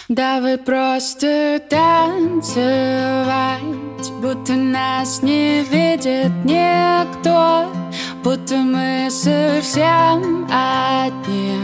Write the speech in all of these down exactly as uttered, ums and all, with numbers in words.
Давай просто танцевать, будто нас не видит никто, будто мы совсем одни.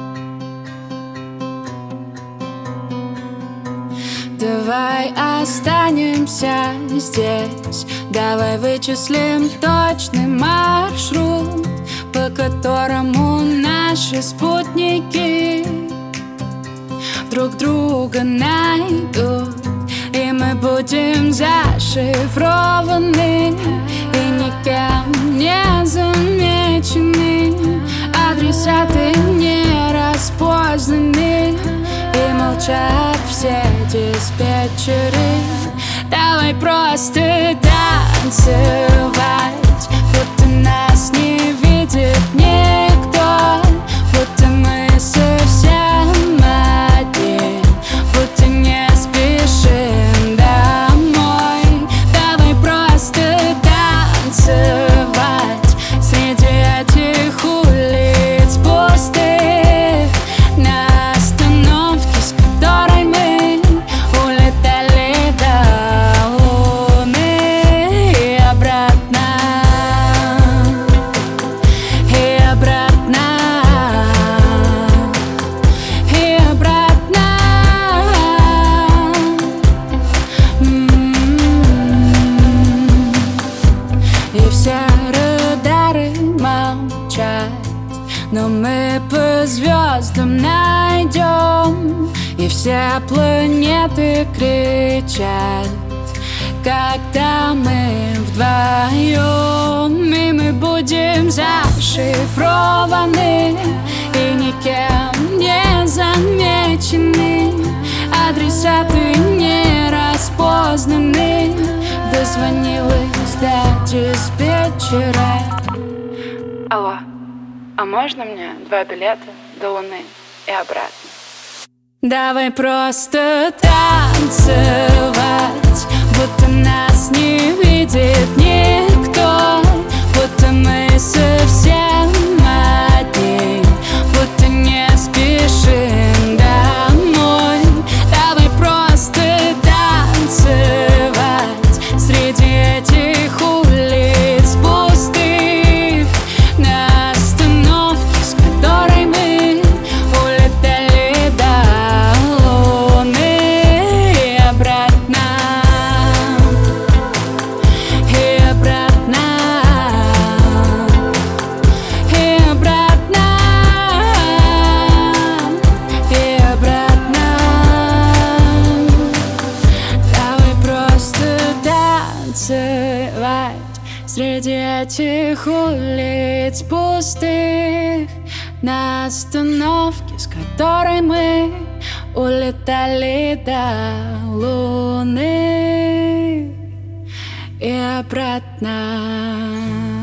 Давай останемся здесь, давай вычислим точный маршрут, по которому наши спутники друг друга найдут, и мы будем зашифрованы и никем не замечены. Адресаты не распознаны, и молчат все диспетчеры. Давай просто танцевать, будто нас не видит никто, будто мы совсем одни, будто не спешим домой. Давай просто танцевать среди этих улиц пустых, на остановке, с которой мы улетали до Луны и обратно, и обратно, и обратно. И все радары молчат, но мы по звездам найдем, и все планеты кричат, когда мы вдвоем, и мы будем зашифрованы и никем не замечены. Адресаты не распознаны, дозвонилась до диспетчера. Алло, а можно мне два билета до Луны и обратно? Давай просто танцевать, будто нас не видит никто, будто мы совсем одни, будто не спешим домой. Давай просто танцевать среди этих улиц пустых, на остановке, с которой мы улетали до Луны и обратно, и обратно, и обратно, и обратно. Давай просто танцевать среди этих улиц пустых, на остановке, с которой мы улетали до Луны и обратно.